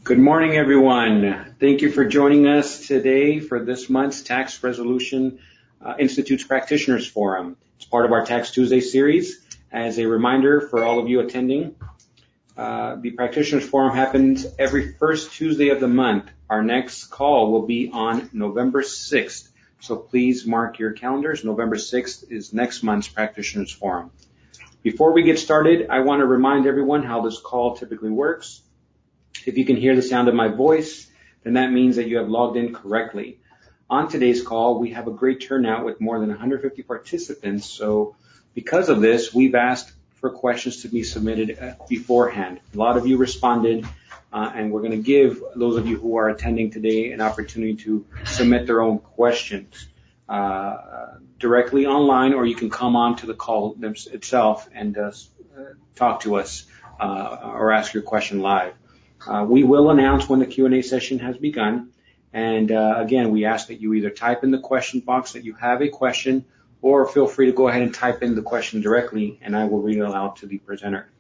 Good morning, everyone. Thank you for joining us today for this month's Tax Resolution Institute's Practitioners Forum. It's part of our Tax Tuesday series. As a reminder for all of you attending, the Practitioners Forum happens every first Tuesday of the month. Our next call will be on November 6th. So please mark your calendars. November 6th is next month's Practitioners Forum. Before we get started, I want to remind everyone how this call typically works. If you can hear the sound of my voice, then that means that you have logged in correctly. On today's call, we have a great turnout with more than 150 participants. So because of this, we've asked for questions to be submitted beforehand. A lot of you responded, and we're going to give those of you who are attending today an opportunity to submit their own questions directly online, or you can come on to the call itself and talk to us or ask your question live. We will announce when the Q&A session has begun. And again, we ask that you either type in the question box that you have a question, or feel free to go ahead and type in the question directly, and I will read it aloud to the presenter.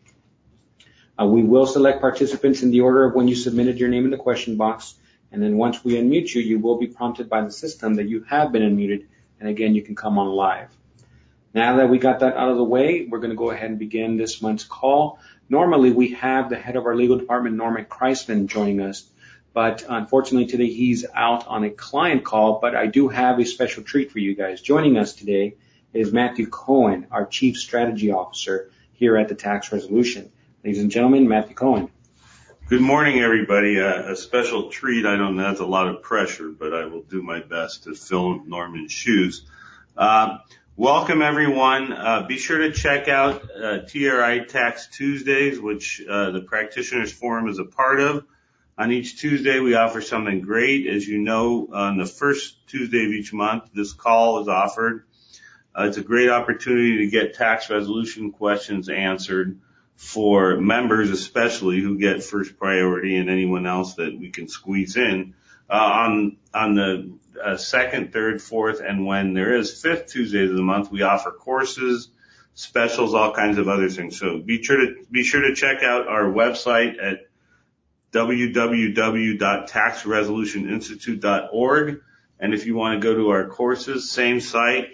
We will select participants in the order of when you submitted your name in the question box. And then once we unmute you, you will be prompted by the system that you have been unmuted. And again, you can come on live. Now that we got that out of the way, we're going to go ahead and begin this month's call. Normally, we have the head of our legal department, Norman Kreisman, joining us. But unfortunately, today he's out on a client call. But I do have a special treat for you guys. Joining us today is Matthew Cohen, our Chief Strategy Officer here at the Tax Resolution. Ladies and gentlemen, Matthew Cohen. Good morning, everybody. A special treat. I know that's a lot of pressure, but I will do my best to fill Norman's shoes. Welcome, everyone. Be sure to check out TRI Tax Tuesdays, which the Practitioners Forum is a part of. On each Tuesday, we offer something great. As you know, on the first Tuesday of each month, this call is offered. It's a great opportunity to get tax resolution questions answered for members especially who get first priority, and anyone else that we can squeeze in. On the second, third, fourth, and when there is fifth Tuesdays of the month, we offer courses, specials, all kinds of other things. So be sure to check out our website at www.taxresolutioninstitute.org. And if you want to go to our courses, same site,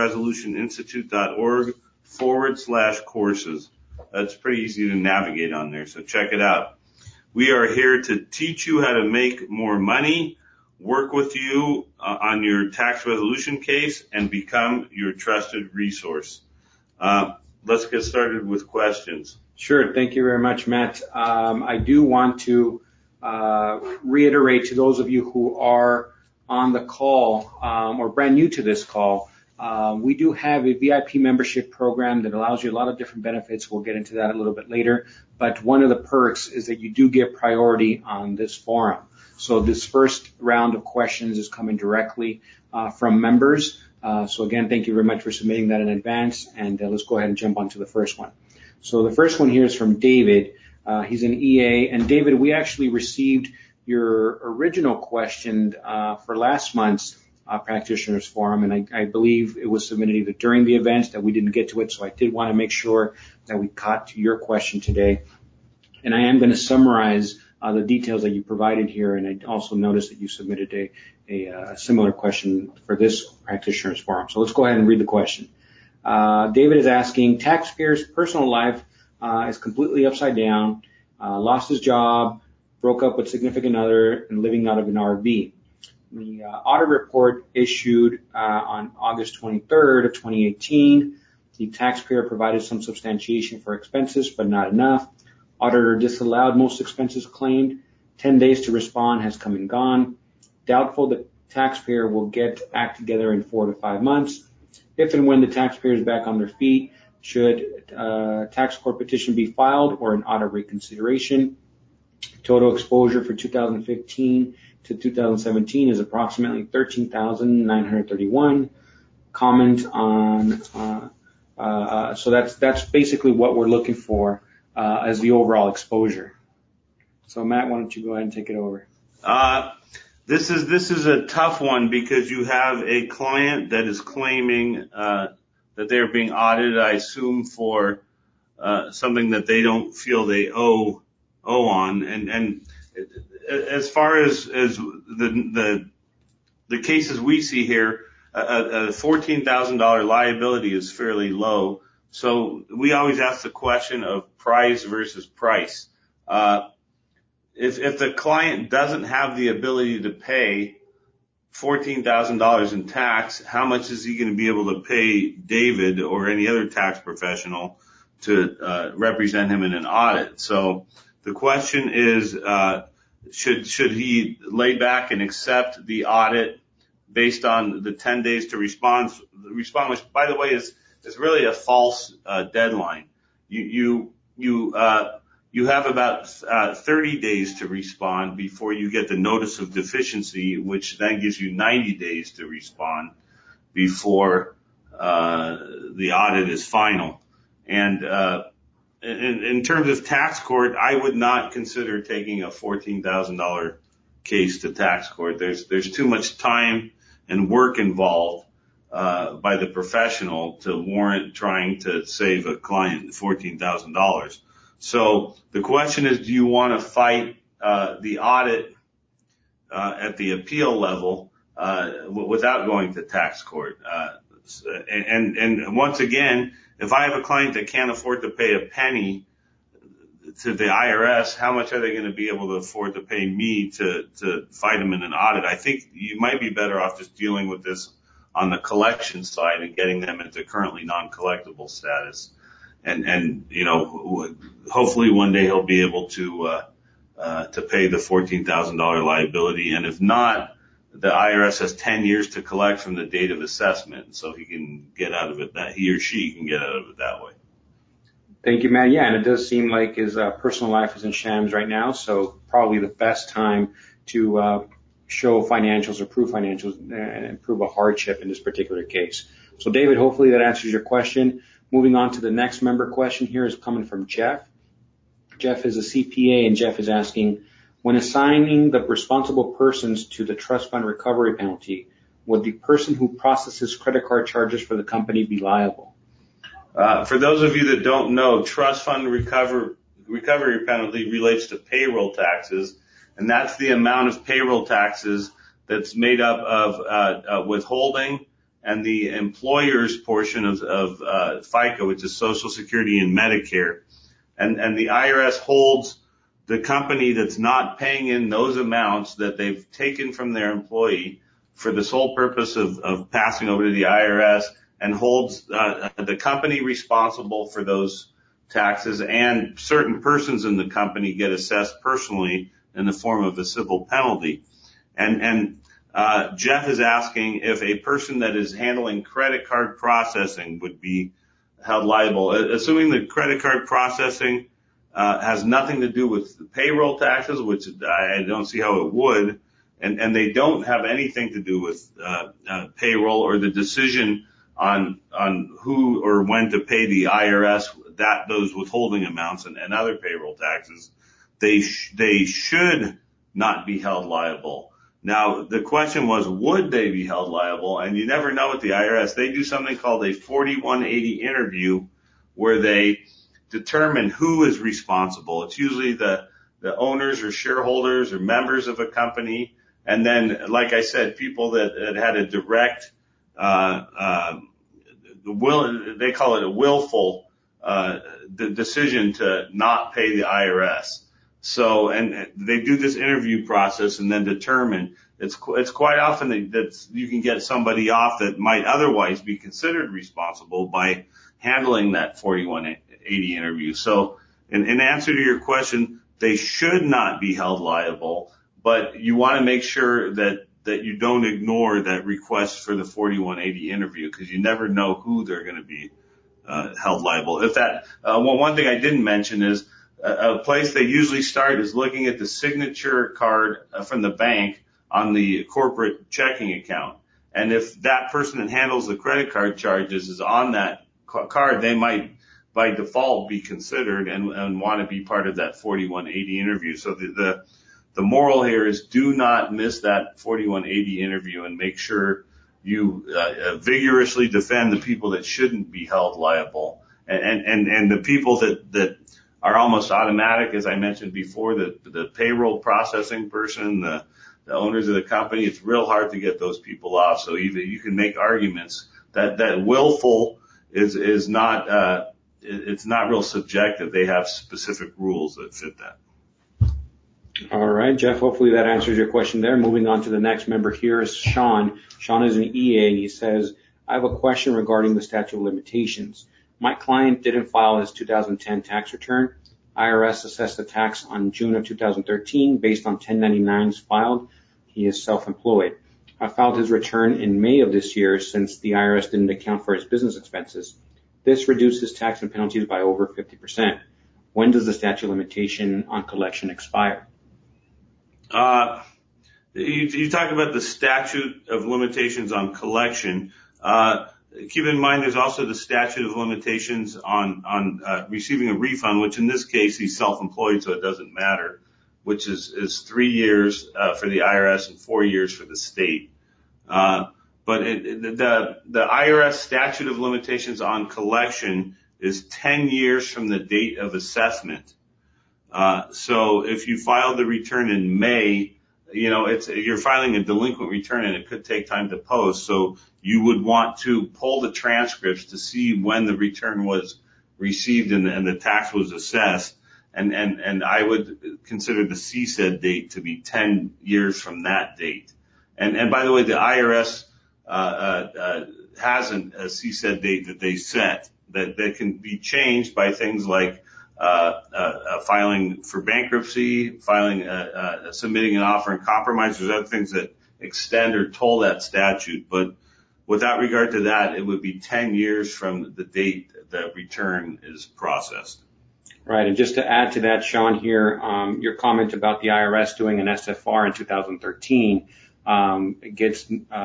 taxresolutioninstitute.org/courses. That's pretty easy to navigate on there, so check it out. We are here to teach you how to make more money, work with you on your tax resolution case, and become your trusted resource. Let's get started with questions. Sure. Thank you very much, Matt. I do want to reiterate to those of you who are on the call or brand new to this call, we do have a VIP membership program that allows you a lot of different benefits. We'll get into that a little bit later. But one of the perks is that you do get priority on this forum. So this first round of questions is coming directly from members. So again, thank you very much for submitting that in advance. And let's go ahead and jump onto the first one. So the first one here is from David. He's an EA. And David, we actually received your original question for last month's Practitioners Forum, and I believe it was submitted either during the event that we didn't get to it, so I did want to make sure that we caught to your question today. And I am going to summarize the details that you provided here, and I also noticed that you submitted a similar question for this Practitioners Forum. So let's go ahead and read the question. David is asking, taxpayer's personal life is completely upside down, lost his job, broke up with significant other, and living out of an RV. The audit report issued on August 23rd of 2018. The taxpayer provided some substantiation for expenses, but not enough. Auditor disallowed most expenses claimed. 10 days to respond has come and gone. Doubtful the taxpayer will get act together in 4 to 5 months. If and when the taxpayer is back on their feet, should tax court petition be filed or an audit reconsideration? Total exposure for 2015 to 2017 is approximately $13,931. Comment on, so that's basically what we're looking for as the overall exposure. So Matt, why don't you go ahead and take it over? This is a tough one because you have a client that is claiming that they're being audited, I assume, for something that they don't feel they owe on, and as far as the cases we see here, a $14,000 liability is fairly low. So we always ask the question of price versus price. If the client doesn't have the ability to pay $14,000 in tax, how much is he going to be able to pay David or any other tax professional to represent him in an audit? So the question is, should he lay back and accept the audit based on the 10 days to respond, which, by the way, is really a false deadline. You have about 30 days to respond before you get the notice of deficiency, which then gives you 90 days to respond before the audit is final. And in terms of tax court, I would not consider taking a $14,000 case to tax court. There's too much time and work involved by the professional to warrant trying to save a client $14,000. So the question is, do you want to fight the audit at the appeal level without going to tax court? And once again, if I have a client that can't afford to pay a penny to the IRS, how much are they going to be able to afford to pay me to fight them in an audit? I think you might be better off just dealing with this on the collection side and getting them into currently non-collectible status. And you know, hopefully one day he'll be able to pay the $14,000 liability. And if not, the IRS has 10 years to collect from the date of assessment, so he can get out of it, that he or she can get out of it that way. Thank you, Matt. Yeah, and it does seem like his personal life is in shams right now, so probably the best time to show financials or prove financials and prove a hardship in this particular case. So, David, hopefully that answers your question. Moving on to the next member question here is coming from Jeff. Jeff is a CPA, and Jeff is asking, when assigning the responsible persons to the trust fund recovery penalty, would the person who processes credit card charges for the company be liable? For those of you that don't know, trust fund recovery penalty relates to payroll taxes, and that's the amount of payroll taxes that's made up of withholding and the employer's portion of FICA, which is Social Security and Medicare. And the IRS holds the company that's not paying in those amounts that they've taken from their employee for the sole purpose of passing over to the IRS, and holds the company responsible for those taxes, and certain persons in the company get assessed personally in the form of a civil penalty. And Jeff is asking if a person that is handling credit card processing would be held liable, assuming the credit card processing has nothing to do with the payroll taxes, which I don't see how it would, and they don't have anything to do with payroll or the decision on who or when to pay the IRS those withholding amounts and other payroll taxes. They should not be held liable. Now, the question was, would they be held liable? And you never know with the IRS. They do something called a 4180 interview, where they determine who is responsible. It's usually the owners or shareholders or members of a company. And then, like I said, people that had a direct, they call it a willful decision to not pay the IRS. So, and they do this interview process and then determine. It's quite often that you can get somebody off that might otherwise be considered responsible by handling that 4180 interview. So, in answer to your question, they should not be held liable, but you want to make sure that you don't ignore that request for the 4180 interview, because you never know who they're going to be held liable. If that, one thing I didn't mention is a place they usually start is looking at the signature card from the bank on the corporate checking account. And if that person that handles the credit card charges is on that card, they might by default be considered and want to be part of that 4180 interview. So the moral here is, do not miss that 4180 interview, and make sure you vigorously defend the people that shouldn't be held liable, and the people that are almost automatic. As I mentioned before, the payroll processing person, the owners of the company, it's real hard to get those people off. So even you can make arguments that willful is not, it's not real subjective. They have specific rules that fit that. All right, Jeff, hopefully that answers your question there. Moving on to the next member here is Sean. Sean is an EA, and he says, I have a question regarding the statute of limitations. My client didn't file his 2010 tax return. IRS assessed the tax on June of 2013 based on 1099s filed. He is self-employed. I filed his return in May of this year since the IRS didn't account for his business expenses. This reduces tax and penalties by over 50%. When does the statute of limitation on collection expire? You talk about the statute of limitations on collection. Keep in mind there's also the statute of limitations on receiving a refund, which in this case he's self-employed, so it doesn't matter, which is 3 years for the IRS and 4 years for the state. But the IRS statute of limitations on collection is 10 years from the date of assessment. So if you filed the return in May, you're filing a delinquent return and it could take time to post. So you would want to pull the transcripts to see when the return was received and the tax was assessed. And I would consider the CSED date to be 10 years from that date. And by the way, the IRS, has a CSED date that they set that can be changed by things like filing for bankruptcy, submitting an offer in compromise. There's other things that extend or toll that statute. But without regard to that, it would be 10 years from the date the return is processed. Right. And just to add to that, Sean, here, your comment about the IRS doing an SFR in 2013 gets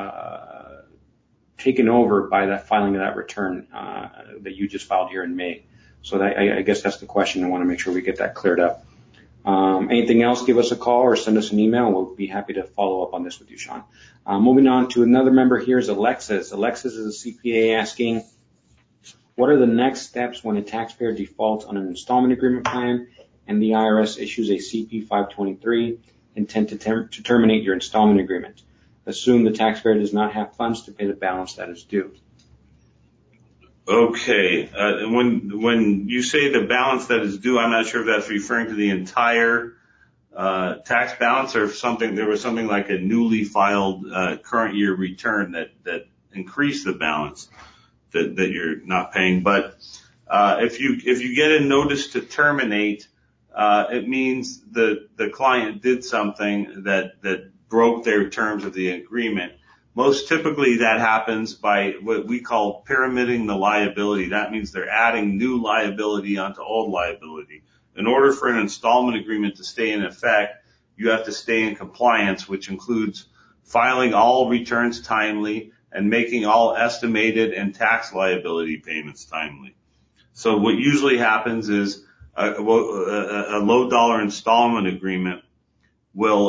taken over by that filing of that return that you just filed here in May. So I guess that's the question. I want to make sure we get that cleared up. Anything else, give us a call or send us an email. We'll be happy to follow up on this with you, Sean. Moving on to another member here is Alexis. Alexis is a CPA asking, what are the next steps when a taxpayer defaults on an installment agreement plan and the IRS issues a CP 523 intent to terminate your installment agreement? Assume the taxpayer does not have funds to pay the balance that is due. Okay. When you say the balance that is due, I'm not sure if that's referring to the entire tax balance or if there was something like a newly filed current year return that increased the balance that you're not paying. But if you get a notice to terminate, it means the client did something that broke their terms of the agreement. Most typically that happens by what we call pyramiding the liability. That means they're adding new liability onto old liability. In order for an installment agreement to stay in effect, you have to stay in compliance, which includes filing all returns timely and making all estimated and tax liability payments timely. So what usually happens is a low dollar installment agreement will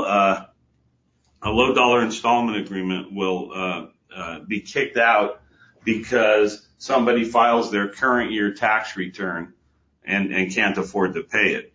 be kicked out because somebody files their current year tax return and can't afford to pay it.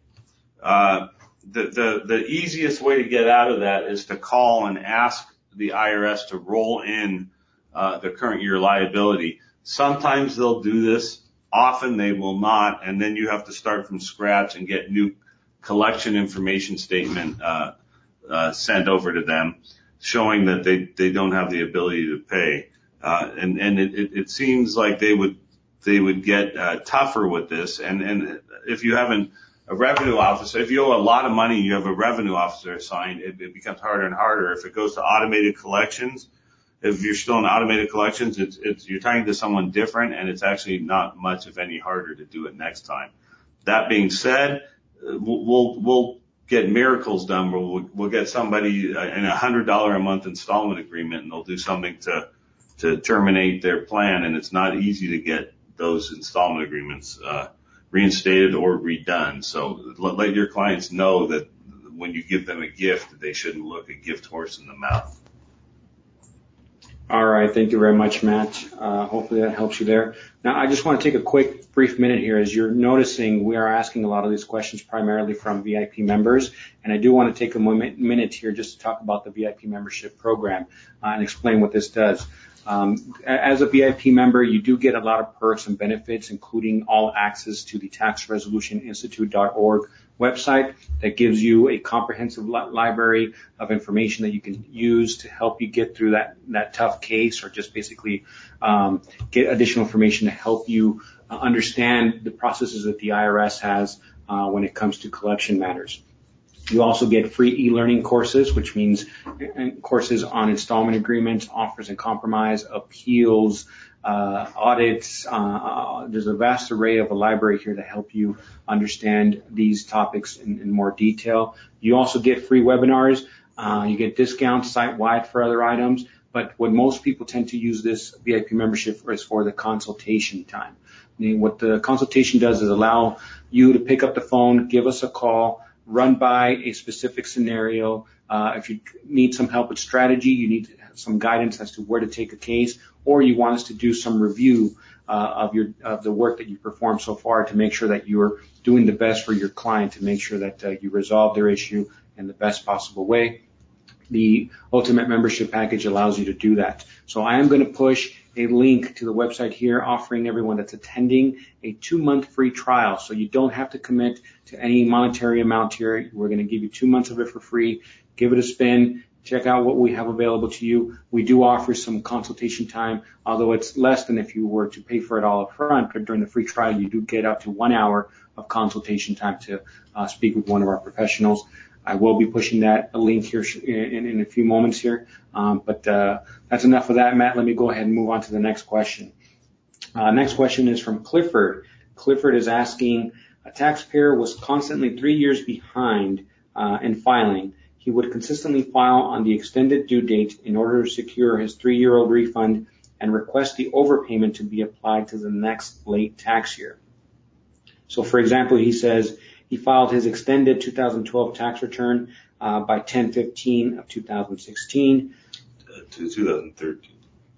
The easiest way to get out of that is to call and ask the IRS to roll in the current year liability. Sometimes they'll do this, often they will not, and then you have to start from scratch and get new collection information statement sent over to them, showing that they don't have the ability to pay. And it seems like they would get tougher with this. And if you have a revenue officer, if you owe a lot of money and you have a revenue officer assigned, it becomes harder and harder. If it goes to automated collections, if you're still in automated collections, you're talking to someone different, and it's actually not much, if any, harder to do it next time. That being said, we'll get miracles done where we'll get somebody in $100 a month installment agreement, and they'll do something to terminate their plan, and it's not easy to get those installment agreements reinstated or redone. So let your clients know that when you give them a gift, they shouldn't look a gift horse in the mouth. All right. Thank you very much, Matt. Hopefully that helps you there. Now, I just want to take a quick, brief minute here. As you're noticing, we are asking a lot of these questions primarily from VIP members, and I do want to take a minute here just to talk about the VIP membership program and explain what this does. As a VIP member, you do get a lot of perks and benefits, including all access to the taxresolutioninstitute.org website that gives you a comprehensive library of information that you can use to help you get through that tough case, or just basically get additional information to help you understand the processes that the IRS has when it comes to collection matters. You also get free e-learning courses, which means courses on installment agreements, offers and compromise, appeals, audits. There's a vast array of a library here to help you understand these topics in more detail. You also get free webinars. You get discounts site-wide for other items. But what most people tend to use this VIP membership for is for the consultation time. I mean, what the consultation does is allow you to pick up the phone, give us a call, run by a specific scenario. If you need some help with strategy, you need some guidance as to where to take a case, or you want us to do some review of the work that you performed so far to make sure that you're doing the best for your client, to make sure that you resolve their issue in the best possible way. The Ultimate Membership Package allows you to do that. So I am going to push a link to the website here offering everyone that's attending a 2-month free trial. So you don't have to commit to any monetary amount here. We're going to give you 2 months of it for free. Give it a spin. Check out what we have available to you. We do offer some consultation time, although it's less than if you were to pay for it all up front. But during the free trial, you do get up to 1 hour of consultation time to speak with one of our professionals. I will be pushing that link here in a few moments here. But that's enough of that, Matt. Let me go ahead and move on to the next question. Next question is from Clifford. Clifford is asking, a taxpayer was constantly 3 years behind in filing. He would consistently file on the extended due date in order to secure his 3-year-old refund and request the overpayment to be applied to the next late tax year. So, for example, he says he filed his extended 2012 tax return by 10/15 of 2016. 2013.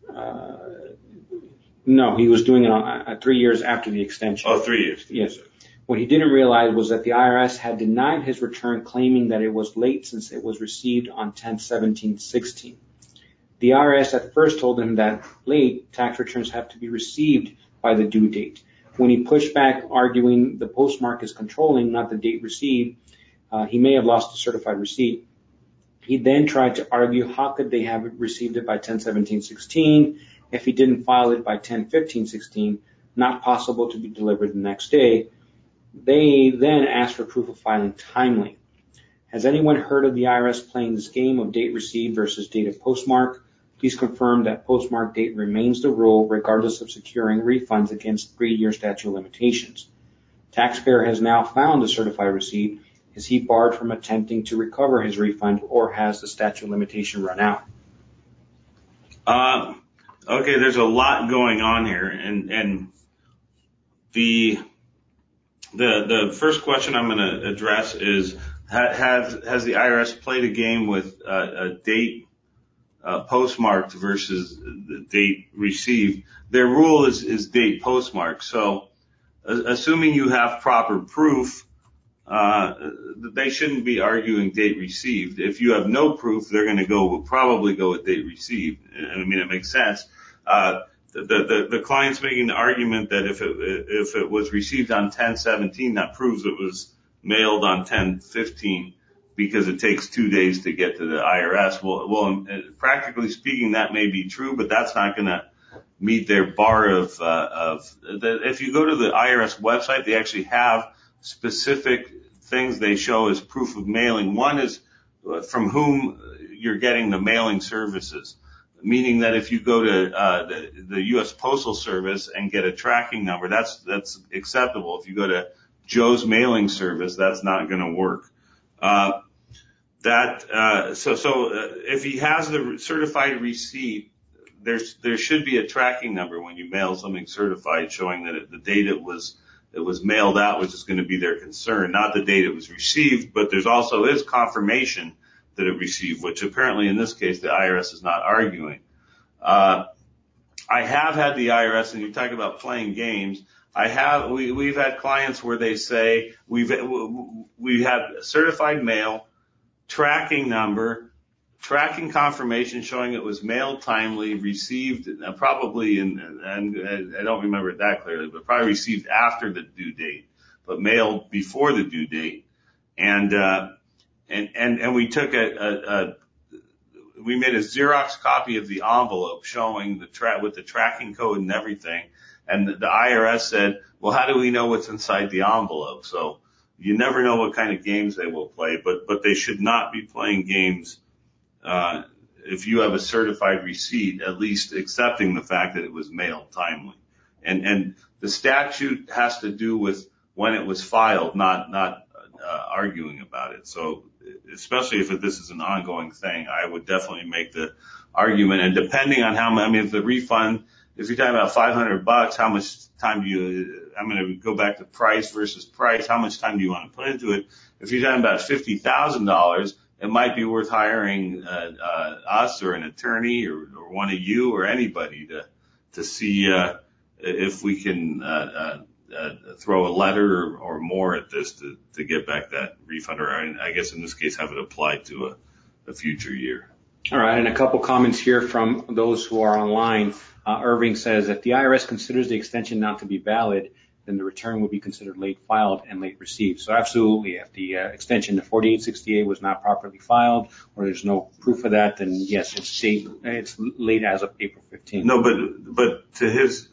No, he was doing it 3 years after the extension. Oh, 3 years. Yes. What he didn't realize was that the IRS had denied his return, claiming that it was late since it was received on 10/17/16. The IRS at first told him that late tax returns have to be received by the due date. When he pushed back, arguing the postmark is controlling, not the date received, he may have lost the certified receipt. He then tried to argue how could they have received it by 10/17/16 if he didn't file it by 10/15/16, not possible to be delivered the next day. They then asked for proof of filing timely. Has anyone heard of the IRS playing this game of date received versus date of postmark? Please confirm that postmark date remains the rule regardless of securing refunds against 3-year statute of limitations. Taxpayer has now found the certified receipt. Is he barred from attempting to recover his refund, or has the statute of limitation run out? Okay, there's a lot going on here, and the first question I'm going to address is, has the IRS played a game with a date postmarked versus the date received? Their rule is date postmarked. So assuming you have proper proof, they shouldn't be arguing date received. If you have no proof, they're going to probably go with date received. I mean, it makes sense. The client's making the argument that if it was received on 10/17, that proves it was mailed on 10/15 because it takes 2 days to get to the IRS. Well, practically speaking, that may be true, but that's not going to meet their bar of if you go to the IRS website, they actually have specific things they show as proof of mailing. One is from whom you're getting the mailing services, meaning that if you go to the U.S. Postal Service and get a tracking number, that's acceptable. If you go to Joe's Mailing Service, that's not going to work. So if he has the certified receipt, there should be a tracking number when you mail something certified showing that the date it was mailed out, which is going to be their concern, not the date it was received, but there's also is confirmation that it received, which apparently in this case the IRS is not arguing. I have had the IRS, and you talk about playing games. We've had clients where they say we have certified mail, tracking number, tracking confirmation showing it was mailed timely, received probably and I don't remember it that clearly, but probably received after the due date, but mailed before the due date. And we took we made a Xerox copy of the envelope showing with the tracking code and everything. And the IRS said, well, how do we know what's inside the envelope? So you never know what kind of games they will play, but they should not be playing games, if you have a certified receipt, at least accepting the fact that it was mailed timely. And the statute has to do with when it was filed, not arguing about it. So especially if this is an ongoing thing, I would definitely make the argument. And depending on if the refund, if you're talking about $500, how much time I'm going to go back to price versus price. How much time do you want to put into it? If you're talking about $50,000, it might be worth hiring us or an attorney or one of you or anybody to see if we can throw a letter or more at this to get back that refund, or I guess in this case have it applied to a future year. All right, and a couple comments here from those who are online. Irving says, if the IRS considers the extension not to be valid, then the return will be considered late filed and late received. So absolutely, if the extension to 4868 was not properly filed or there's no proof of that, then yes, it's late as of April 15th. No, but to his,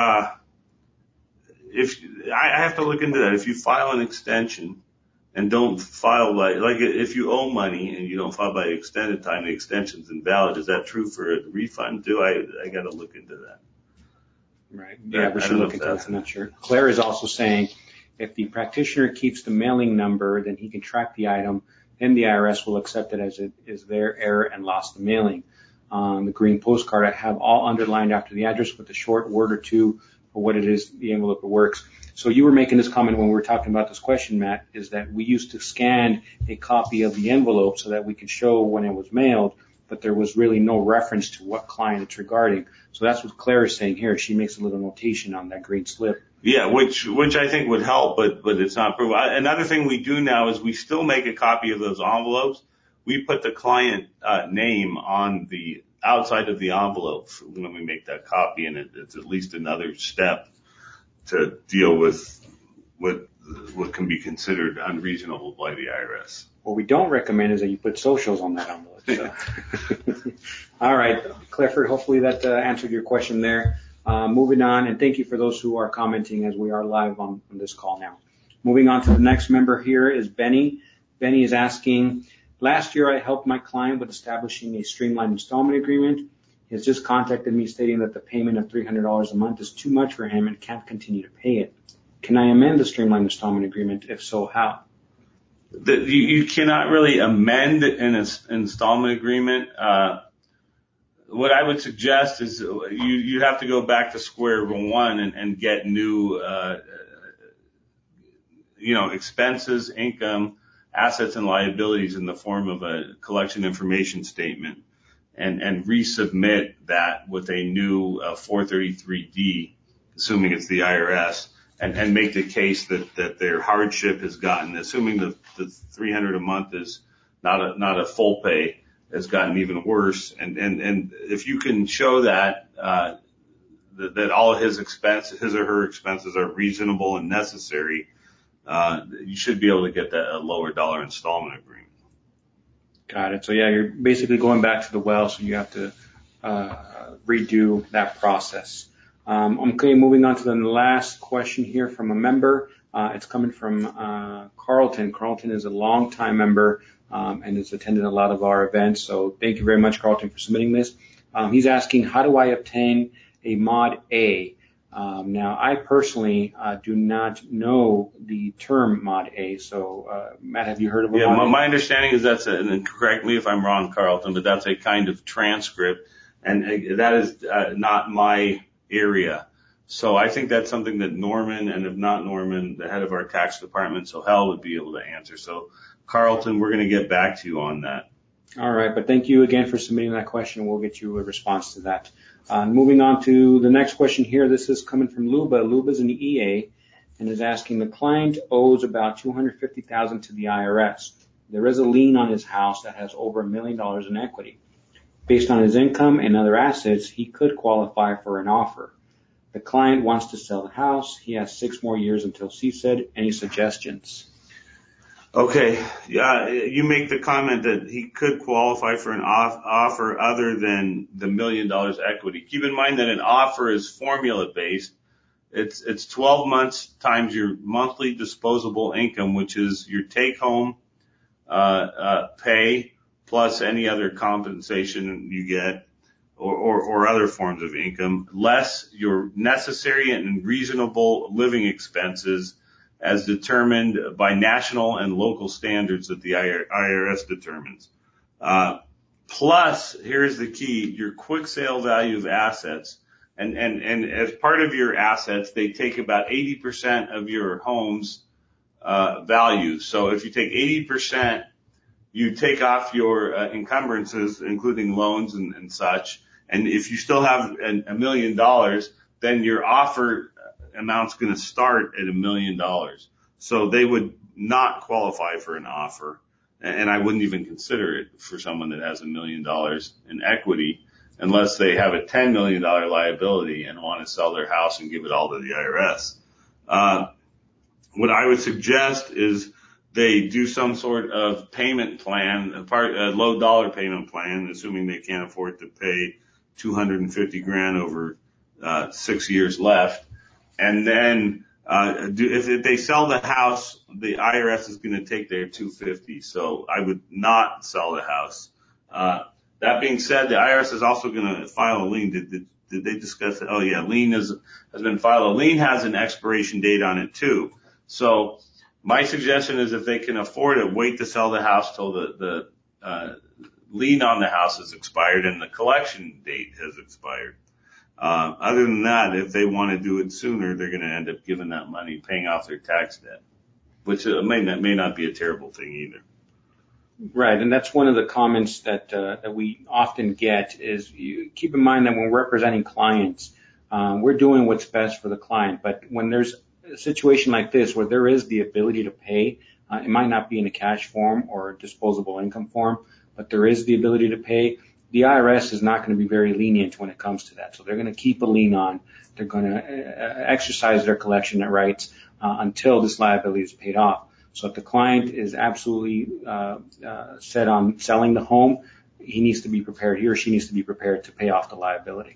if I have to look into that. If you file an extension and don't file like if you owe money and you don't file by extended time, the extension's invalid. Is that true for a refund too? I got to look into that. Right. Yeah, we should look into that. I'm not sure. Claire is also saying if the practitioner keeps the mailing number, then he can track the item, and the IRS will accept it as it is their error and lost the mailing. The green postcard, I have all underlined after the address with a short word or two for what it is, the envelope, it works. So you were making this comment when we were talking about this question, Matt, is that we used to scan a copy of the envelope so that we could show when it was mailed, but there was really no reference to what client it's regarding. So that's what Claire is saying here. She makes a little notation on that green slip. Yeah, which I think would help, but it's not proof. Another thing we do now is we still make a copy of those envelopes. We put the client name on the outside of the envelope when we make that copy, and it's at least another step to deal with what can be considered unreasonable by the IRS. What we don't recommend is that you put socials on that envelope. So. All right, Clifford, hopefully that answered your question there. Moving on, and thank you for those who are commenting as we are live on this call now. Moving on to the next member here is Benny. Benny is asking, last year I helped my client with establishing a streamlined installment agreement. He has just contacted me stating that the payment of $300 a month is too much for him and can't continue to pay it. Can I amend the streamlined installment agreement? If so, how? You cannot really amend an installment agreement. What I would suggest is you have to go back to square one and get new, expenses, income, assets, and liabilities in the form of a collection information statement, and resubmit that with a new 433D, assuming it's the IRS, and make the case that their hardship has gotten, assuming the $300 a month is not a full pay, has gotten even worse. And if you can show that all his or her expenses are reasonable and necessary, you should be able to get a lower dollar installment agreement. Got it. So yeah, you're basically going back to the well, so you have to redo that process. Okay, moving on to the last question here from a member. It's coming from Carlton. Carlton is a longtime member and has attended a lot of our events. So thank you very much, Carlton, for submitting this. He's asking, how do I obtain a Mod A? Now, I personally do not know the term Mod A. So, Matt, have you heard of a Mod A? My understanding is and correct me if I'm wrong, Carlton, but that's a kind of transcript, and that is not my area. So I think that's something that Norman, and if not Norman, the head of our tax department, Sohel, would be able to answer. So, Carlton, we're going to get back to you on that. All right, but thank you again for submitting that question. We'll get you a response to that. Moving on to the next question here. This is coming from Luba. Luba is an EA and is asking, the client owes about $250,000 to the IRS. There is a lien on his house that has over $1 million in equity. Based on his income and other assets, he could qualify for an offer. The client wants to sell the house. He has 6 more years until CSED. Any suggestions? Okay. Yeah, you make the comment that he could qualify for an offer other than the $1 million equity. Keep in mind that an offer is formula based. It's 12 months times your monthly disposable income, which is your take home pay plus any other compensation you get or other forms of income, less your necessary and reasonable living expenses as determined by national and local standards that the IRS determines. Plus, here's the key, your quick sale value of assets. And as part of your assets, they take about 80% of your home's value. So if you take 80%, you take off your encumbrances, including loans and such. And if you still have $1 million, then your offer amount's going to start at $1 million. So they would not qualify for an offer. And I wouldn't even consider it for someone that has $1 million in equity unless they have a $10 million liability and want to sell their house and give it all to the IRS. What I would suggest is they do some sort of payment plan, a low dollar payment plan, assuming they can't afford to pay $250,000 over 6 years left. And then if they sell the house, the IRS is going to take their $250,000. So I would not sell the house. That being said, the IRS is also going to file a lien. Did they discuss it? Oh yeah, lien has been filed. A lien has an expiration date on it too. So my suggestion is if they can afford it, wait to sell the house till the lien on the house is expired and the collection date has expired. Other than that, if they want to do it sooner, they're going to end up giving that money, paying off their tax debt, which may not be a terrible thing either. Right, and that's one of the comments that we often get is you keep in mind that when we're representing clients, we're doing what's best for the client. But when there's a situation like this where there is the ability to pay, it might not be in a cash form or disposable income form, but there is the ability to pay. The IRS is not going to be very lenient when it comes to that. So they're going to keep a lien on. They're going to exercise their collection rights until this liability is paid off. So if the client is absolutely set on selling the home, he or she needs to be prepared to pay off the liability.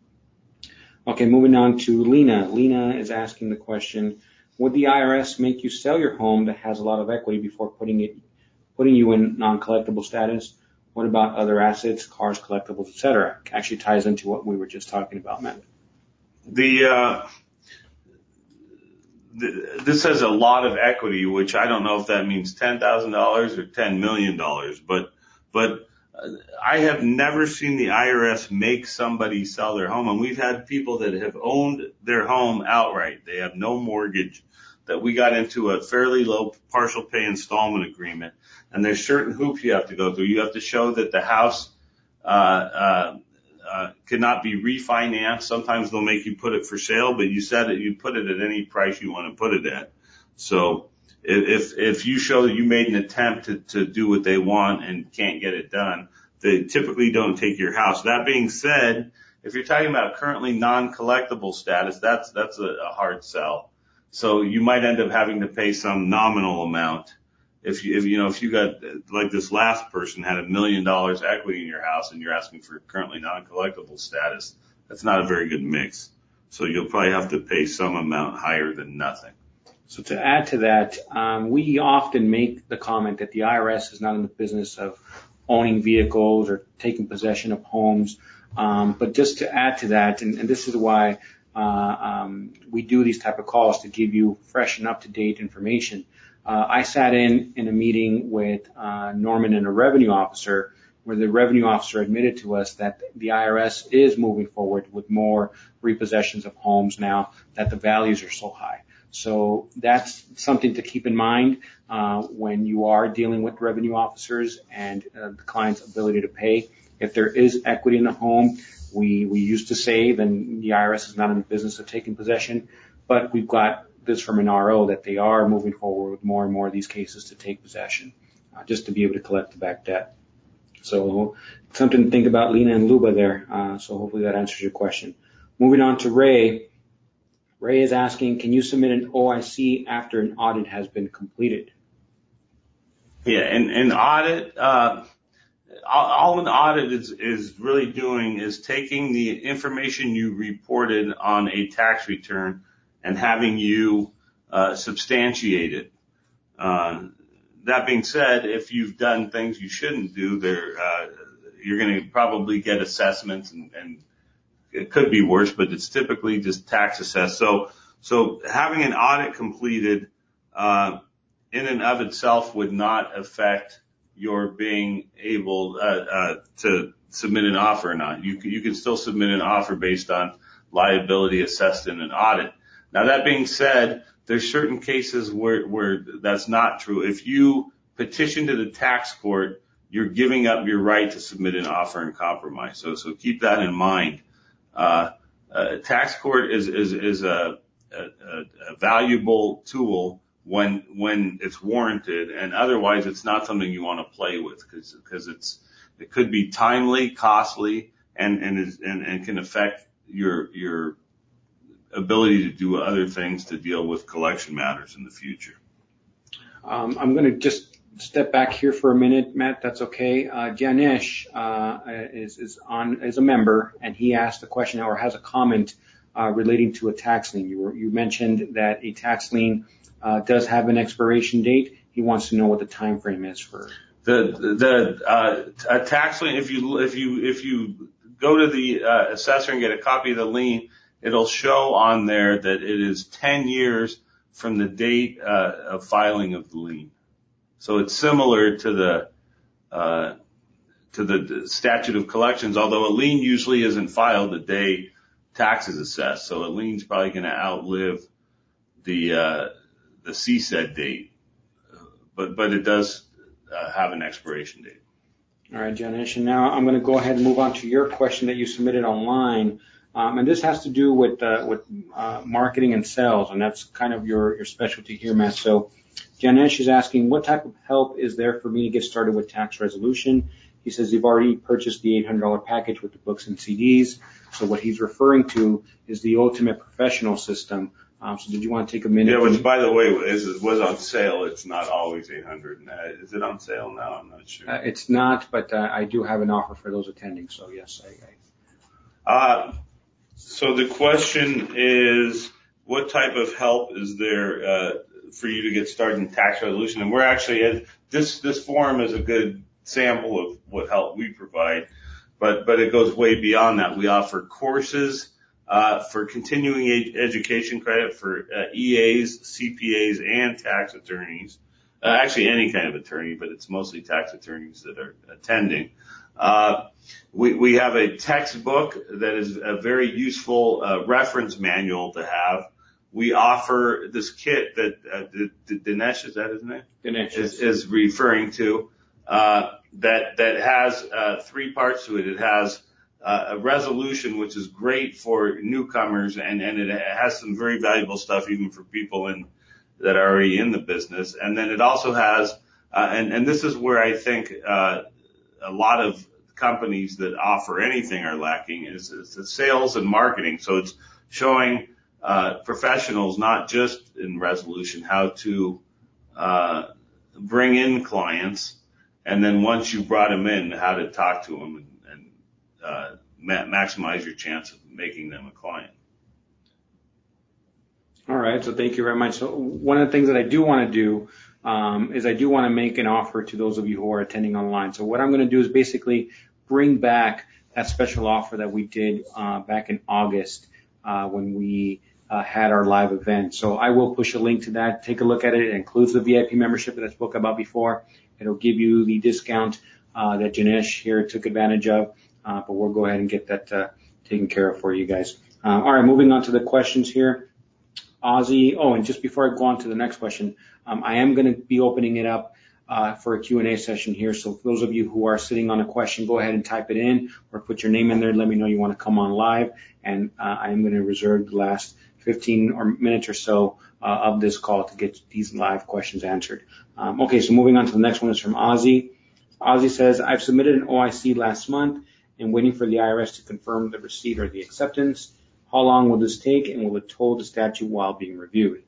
Okay, moving on to Lena. Lena is asking the question, would the IRS make you sell your home that has a lot of equity before putting you in non-collectible status? What about other assets, cars, collectibles, etc.? Actually ties into what we were just talking about, Matt. This has a lot of equity, which I don't know if that means $10,000 or $10 million, but I have never seen the IRS make somebody sell their home. And we've had people that have owned their home outright. They have no mortgage, that we got into a fairly low partial pay installment agreement. And there's certain hoops you have to go through. You have to show that the house cannot be refinanced. Sometimes they'll make you put it for sale, but you said that you put it at any price you want to put it at. So if you show that you made an attempt to do what they want and can't get it done, they typically don't take your house. That being said, if you're talking about currently non-collectible status, that's a hard sell. So you might end up having to pay some nominal amount. If you got, like this last person had $1 million equity in your house and you're asking for currently non-collectible status, that's not a very good mix. So you'll probably have to pay some amount higher than nothing. So to add to that, we often make the comment that the IRS is not in the business of owning vehicles or taking possession of homes. But just to add to that, and this is why we do these type of calls to give you fresh and up-to-date information. I sat in a meeting with Norman and a revenue officer where the revenue officer admitted to us that the IRS is moving forward with more repossessions of homes now that the values are so high. So that's something to keep in mind when you are dealing with revenue officers and the client's ability to pay. If there is equity in the home, we used to say then the IRS is not in the business of taking possession, but we've got this from an RO that they are moving forward with more and more of these cases to take possession, just to be able to collect the back debt. So something to think about, Lena and Luba there. So hopefully that answers your question. Moving on to Ray. Ray is asking, can you submit an OIC after an audit has been completed? Yeah, and an audit, all an audit is really doing is taking the information you reported on a tax return and having you substantiate it. That being said, if you've done things you shouldn't do, you're going to probably get assessments, and it could be worse, but it's typically just tax assessed. So having an audit completed in and of itself would not affect your being able to submit an offer or not. You can still submit an offer based on liability assessed in an audit. Now, that being said, there's certain cases where that's not true. If you petition to the tax court, you're giving up your right to submit an offer in compromise. So keep that in mind. Tax court is a valuable tool when it's warranted, and otherwise it's not something you want to play with because it could be timely, costly, and can affect your ability to do other things to deal with collection matters in the future. I'm going to just step back here for a minute, Matt. That's okay. Janesh is a member, and he asked a question or has a comment relating to a tax lien. You mentioned that a tax lien does have an expiration date. He wants to know what the time frame is for a tax lien. If you go to the assessor and get a copy of the lien, it'll show on there that it is 10 years from the date of filing of the lien. So it's similar to the statute of collections, although a lien usually isn't filed the day tax is assessed. So a lien's probably going to outlive the CSED date, but it does have an expiration date. All right, Janesh. And now I'm going to go ahead and move on to your question that you submitted online. And this has to do with marketing and sales, and that's kind of your specialty here, Matt. So Janesh is asking, what type of help is there for me to get started with tax resolution? He says you've already purchased the $800 package with the books and CDs. So what he's referring to is the Ultimate Professional System. So did you want to take a minute? Yeah, which, by the way, was on sale. It's not always $800. Is it on sale now? I'm not sure. It's not, but I do have an offer for those attending. So yes, So the question is, what type of help is there for you to get started in tax resolution? And we're actually this forum is a good sample of what help we provide, but it goes way beyond that. We offer courses for continuing education credit for EAs, CPAs, and tax attorneys. Actually, any kind of attorney, but it's mostly tax attorneys that are attending. We have a textbook that is a very useful reference manual to have. We offer this kit that Dinesh, is that his name? Dinesh is referring to, that has 3 parts to it. It has a resolution, which is great for newcomers, and it has some very valuable stuff even for people that are already in the business. And then it also has, and this is where I think a lot of companies that offer anything are lacking, is the sales and marketing. So it's showing professionals, not just in resolution, how to bring in clients, and then once you brought them in, how to talk to them and maximize your chance of making them a client. All right, so thank you very much. So one of the things that I do want to do is I do want to make an offer to those of you who are attending online. So what I'm going to do is basically bring back that special offer that we did back in August when we had our live event. So I will push a link to that. Take a look at it. It includes the VIP membership that I spoke about before. It'll give you the discount that Janesh here took advantage of, but we'll go ahead and get that taken care of for you guys. All right, moving on to the questions here. Ozzy. Oh, and just before I go on to the next question, I am going to be opening it up for a Q&A session here. So for those of you who are sitting on a question, go ahead and type it in or put your name in there. Let me know you want to come on live. And I am going to reserve the last 15 minutes or so of this call to get these live questions answered. Okay, so moving on to the next one is from Ozzy. Ozzy says, I've submitted an OIC last month and waiting for the IRS to confirm the receipt or the acceptance. How long will this take, and will it toll the statute while being reviewed?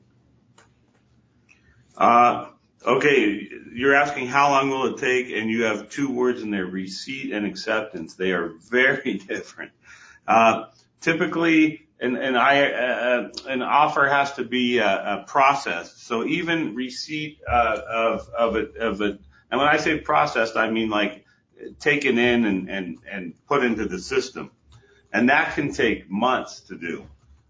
Okay, you're asking how long will it take, and you have two words in there, receipt and acceptance. They are very different. Typically, an offer has to be processed. So even receipt of it, and when I say processed, I mean like taken in and put into the system. And that can take months to do.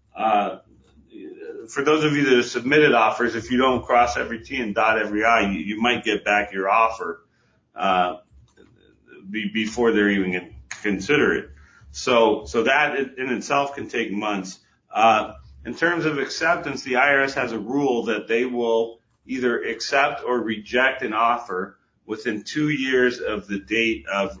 For those of you that have submitted offers, if you don't cross every T and dot every I, you might get back your offer before they're even going to consider it. So that in itself can take months. In terms of acceptance, the IRS has a rule that they will either accept or reject an offer within 2 years of the date of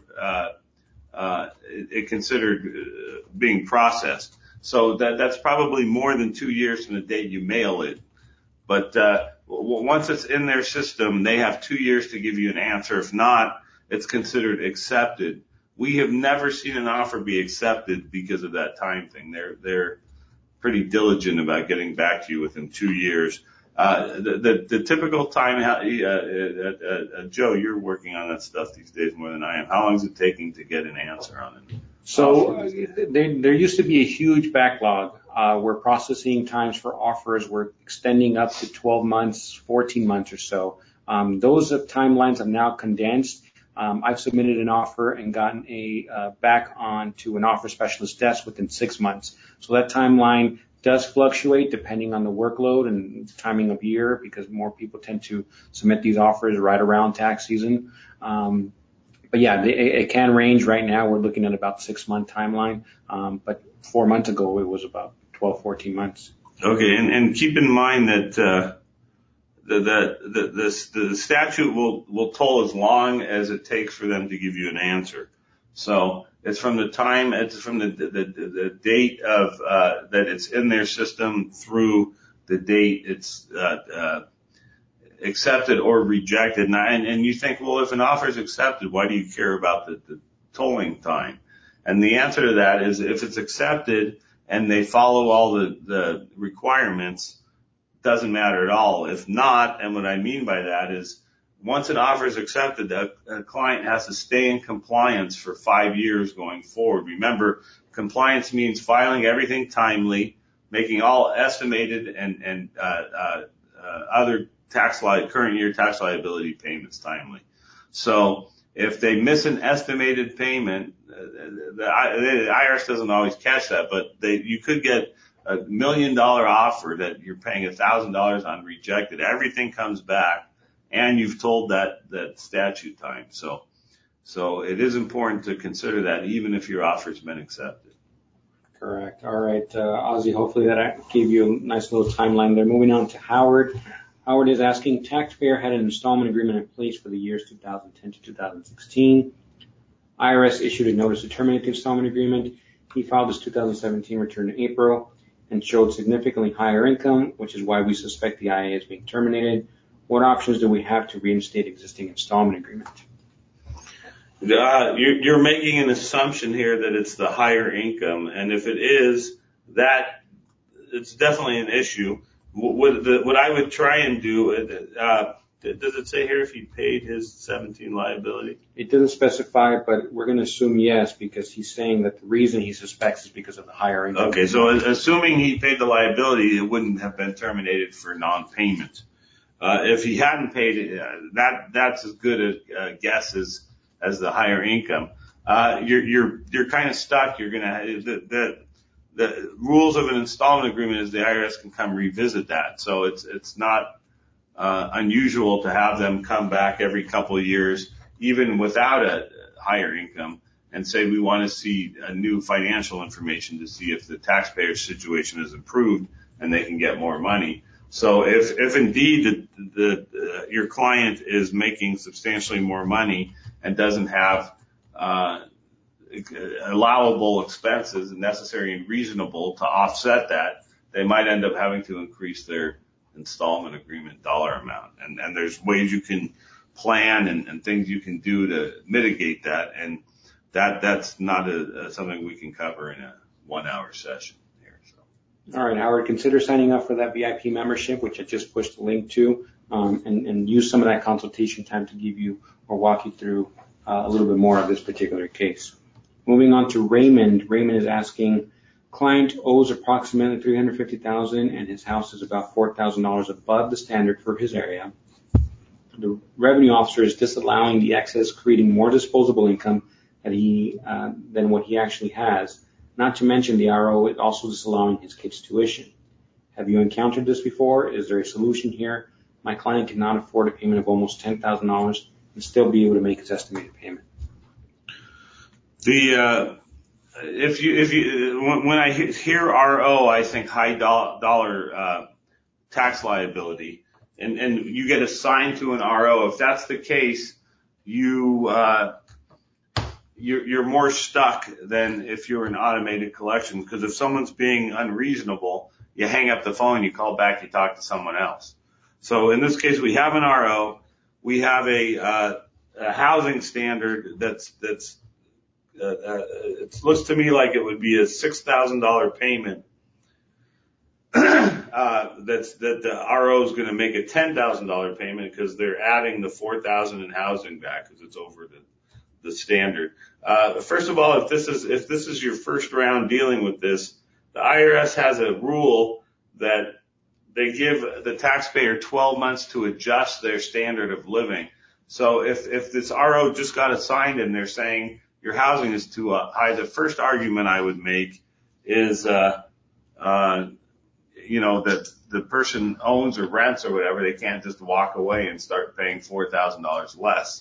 it considered being processed. So that's probably more than 2 years from the date you mail it. But once it's in their system, they have 2 years to give you an answer. If not, it's considered accepted. We have never seen an offer be accepted because of that time thing. They're pretty diligent about getting back to you within 2 years. The typical time, Joe, you're working on that stuff these days more than I am. How long is it taking to get an answer on it? So there used to be a huge backlog where processing times for offers were extending up to 12 months, 14 months or so. Those timelines have now condensed. I've submitted an offer and gotten back onto an offer specialist desk within 6 months. So that timeline does fluctuate depending on the workload and timing of year, because more people tend to submit these offers right around tax season. But yeah, it can range. Right now we're looking at about 6 month timeline. But 4 months ago it was about 12, 14 months. Okay. And keep in mind that, the statute will toll as long as it takes for them to give you an answer. So it's from the date of, that it's in their system through the date it's, accepted or rejected. And you think, well, if an offer is accepted, why do you care about the tolling time? And the answer to that is if it's accepted and they follow all the requirements, doesn't matter at all. If not, and what I mean by that is once an offer is accepted, a client has to stay in compliance for 5 years going forward. Remember, compliance means filing everything timely, making all estimated and other current year tax liability payments timely. So if they miss an estimated payment, the IRS doesn't always catch that, but you could get $1 million offer that you're paying $1,000 on rejected. Everything comes back, and you've told that statute time. So it is important to consider that even if your offer's been accepted. Correct. All right, Ozzy, hopefully that gave you a nice little timeline there. Moving on to Howard. Howard is asking, taxpayer had an installment agreement in place for the years 2010 to 2016. IRS issued a notice to terminate the installment agreement. He filed his 2017 return in April and showed significantly higher income, which is why we suspect the IA is being terminated. What options do we have to reinstate existing installment agreement? You're making an assumption here that it's the higher income, and if it is, that it's definitely an issue. What I would try and do, does it say here if he paid his 17 liability? It doesn't specify, but we're going to assume yes, because he's saying that the reason he suspects is because of the higher income. Okay, so assuming he paid the liability, it wouldn't have been terminated for non-payment. If he hadn't paid it, that's as good a guess as the higher income. You're kind of stuck. You're gonna the rules of an installment agreement is the IRS can come revisit that. So it's not unusual to have them come back every couple of years, even without a higher income, and say we want to see a new financial information to see if the taxpayer's situation has improved and they can get more money. So if indeed your client is making substantially more money and doesn't have allowable expenses necessary and reasonable to offset that, they might end up having to increase their installment agreement dollar amount. And there's ways you can plan and things you can do to mitigate that. And that's not something we can cover in a 1 hour session here. So. All right, Howard, consider signing up for that VIP membership, which I just pushed the link to, and use some of that consultation time to give you or walk you through a little bit more of this particular case. Moving on to Raymond. Raymond is asking, client owes approximately $350,000 and his house is about $4,000 above the standard for his area. The revenue officer is disallowing the excess, creating more disposable income than what he actually has. Not to mention the RO is also disallowing his kid's tuition. Have you encountered this before? Is there a solution here? My client cannot afford a payment of almost $10,000 and still be able to make his estimated payment. When I hear RO, I think high dollar tax liability, and you get assigned to an RO. If that's the case, you're more stuck than if you're in automated collection, because if someone's being unreasonable, you hang up the phone, you call back, you talk to someone else. So in this case, we have an RO, we have a housing standard that's it looks to me like it would be a $6,000 payment. That the RO is going to make a $10,000 payment because they're adding the $4,000 in housing back because it's over the standard. First of all, if this is your first round dealing with this, the IRS has a rule that they give the taxpayer 12 months to adjust their standard of living. So if this RO just got assigned and they're saying your housing is too high, the first argument I would make is, that the person owns or rents or whatever. They can't just walk away and start paying $4,000 less.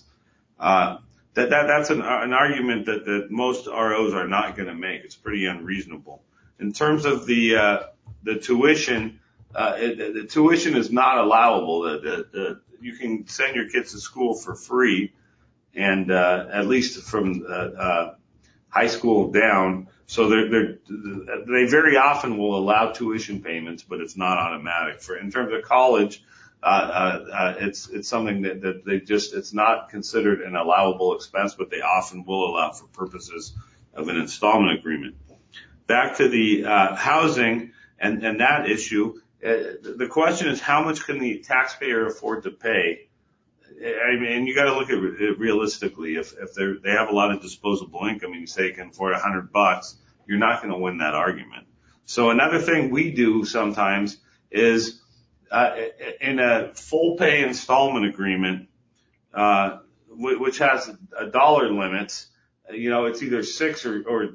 That's an argument that most ROs are not going to make. It's pretty unreasonable. In terms of the tuition, the tuition is not allowable. You can send your kids to school for free, and at least from high school down. So they very often will allow tuition payments, but it's not automatic. In terms of college, it's something that it's not considered an allowable expense, but they often will allow for purposes of an installment agreement. Back to the housing and that issue, the question is how much can the taxpayer afford to pay? I mean, you got to look at it realistically. If they have a lot of disposable income and you say you can afford $100, you're not going to win that argument. So another thing we do sometimes is in a full pay installment agreement, which has a dollar limits. It's either 6 or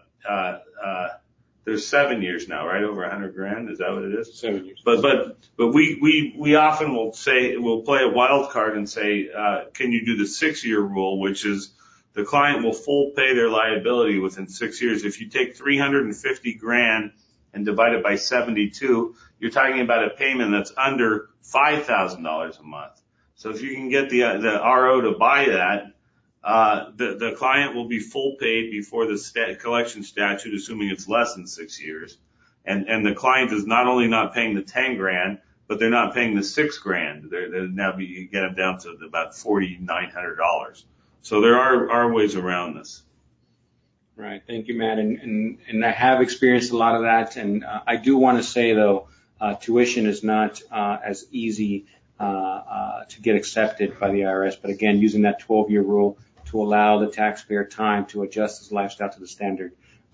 there's 7 years now, right? Over $100,000. Is that what it is? 7 years. But we often will we'll play a wild card and say, can you do the 6-year rule, which is the client will full pay their liability within 6 years. If you take $350,000 and divide it by 72, you're talking about a payment that's under $5,000 a month. So if you can get the RO to buy that, the client will be full paid before the collection statute, assuming it's less than 6 years. And the client is not only not paying the $10,000, but they're not paying the $6,000. They're now you get them down to about $4,900. So there are ways around this. Right. Thank you, Matt. And I have experienced a lot of that. And I do want to say, though, tuition is not as easy to get accepted by the IRS. But again, using that 12-year rule to allow the taxpayer time to adjust his lifestyle to the standard,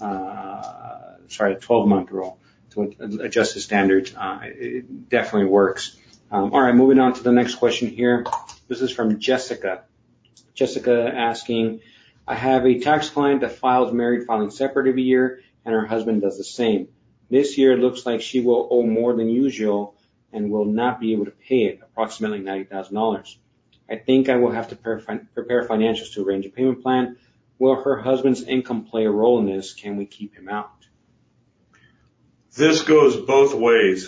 the 12-month rule to adjust his standards, it definitely works. All right, moving on to the next question here. This is from Jessica. Jessica asking, I have a tax client that files married filing separate every year, and her husband does the same. This year, it looks like she will owe more than usual and will not be able to pay it, approximately $90,000. I think I will have to prepare financials to arrange a payment plan. Will her husband's income play a role in this? Can we keep him out? This goes both ways.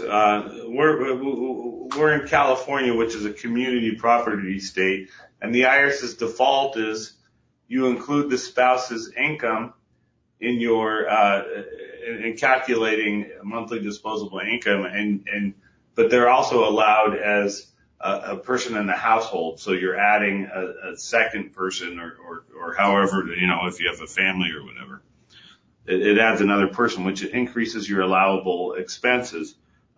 We're in California, which is a community property state, and the IRS's default is you include the spouse's income in your in calculating monthly disposable income, but they're also allowed as a person in the household. So you're adding a second person or however, if you have a family or whatever. It adds another person, which increases your allowable expenses.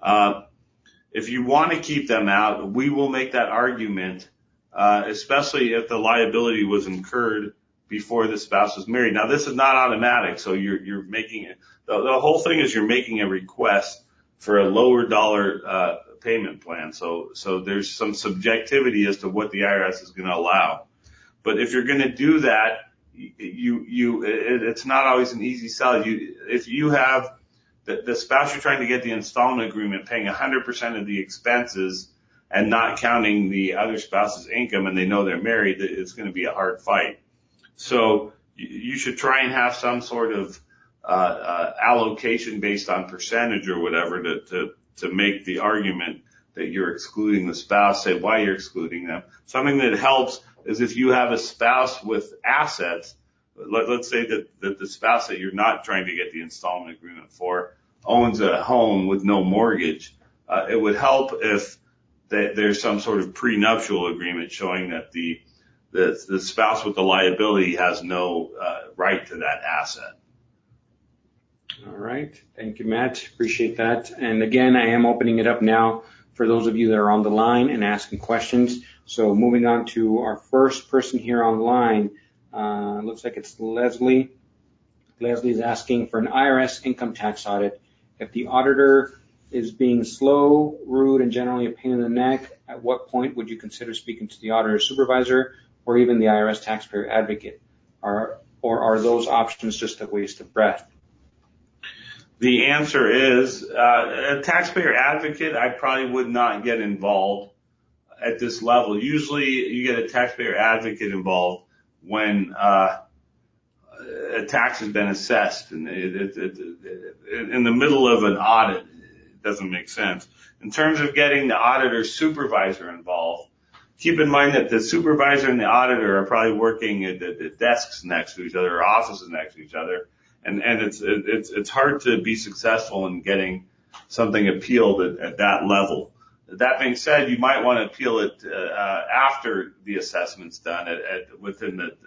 If you want to keep them out, we will make that argument, especially if the liability was incurred before the spouse was married. Now, this is not automatic, so you're making it. The whole thing is you're making a request for a lower dollar payment plan. So there's some subjectivity as to what the IRS is going to allow. But if you're going to do that, it's not always an easy sell. If you have the spouse you're trying to get the installment agreement paying 100% of the expenses and not counting the other spouse's income, and they know they're married, it's going to be a hard fight. So you should try and have some sort of allocation based on percentage or whatever to make the argument that you're excluding the spouse, say why you're excluding them. Something that helps is if you have a spouse with assets, let's say that the spouse that you're not trying to get the installment agreement for owns a home with no mortgage, it would help if there's some sort of prenuptial agreement showing that the spouse with the liability has no right to that asset. All right. Thank you, Matt. Appreciate that. And again, I am opening it up now for those of you that are on the line and asking questions. So moving on to our first person here online, looks like it's Leslie. Leslie is asking for an IRS income tax audit. If the auditor is being slow, rude, and generally a pain in the neck, at what point would you consider speaking to the auditor supervisor or even the IRS taxpayer advocate? Or are those options just a waste of breath? The answer is a taxpayer advocate, I probably would not get involved at this level. Usually you get a taxpayer advocate involved when a tax has been assessed and in the middle of an audit. It doesn't make sense. In terms of getting the auditor supervisor involved, keep in mind that the supervisor and the auditor are probably working at the desks next to each other or offices next to each other. And it's hard to be successful in getting something appealed at that level. That being said, you might want to appeal it after the assessment's done within the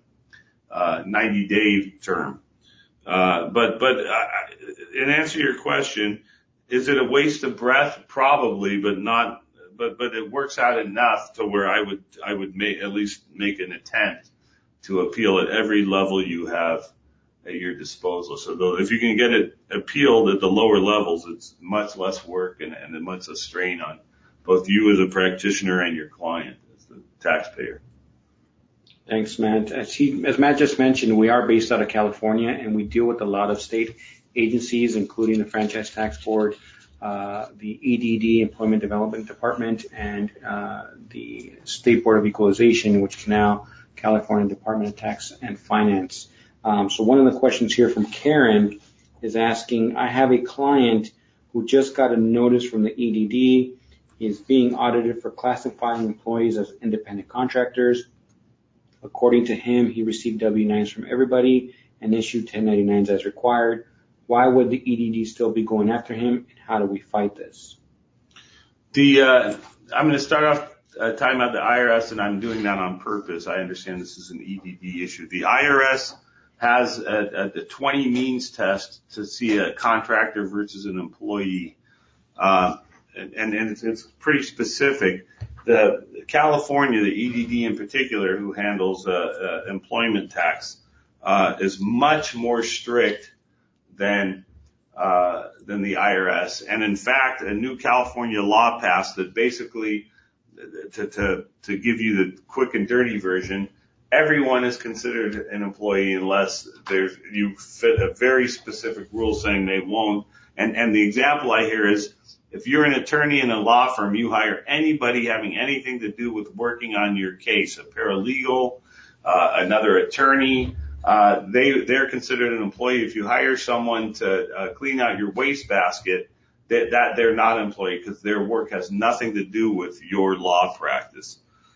90-day term. But in answer to your question, is it a waste of breath? Probably, but not. But it works out enough to where I would at least make an attempt to appeal at every level you have at your disposal. So if you can get it appealed at the lower levels, it's much less work and much less strain on both you as a practitioner and your client as the taxpayer. Thanks, Matt. As Matt just mentioned, we are based out of California, and we deal with a lot of state agencies, including the Franchise Tax Board, the EDD, Employment Development Department, and the State Board of Equalization, which is now California Department of Tax and Finance. So one of the questions here from Karen is asking, I have a client who just got a notice from the EDD. He is being audited for classifying employees as independent contractors. According to him, he received W-9s from everybody and issued 1099s as required. Why would the EDD still be going after him, and how do we fight this? I'm going to start off talking about the IRS, and I'm doing that on purpose. I understand this is an EDD issue. The IRS has the 20 means test to see a contractor versus an employee, and it's pretty specific. The California, the EDD in particular, who handles employment tax, is much more strict than the IRS. And in fact, a new California law passed that basically, to give you the quick and dirty version, everyone is considered an employee unless you fit a very specific rule saying they won't. And the example I hear is, if you're an attorney in a law firm, you hire anybody having anything to do with working on your case, a paralegal, another attorney, they're considered an employee. If you hire someone to clean out your wastebasket, that they're not an employee because their work has nothing to do with your law practice.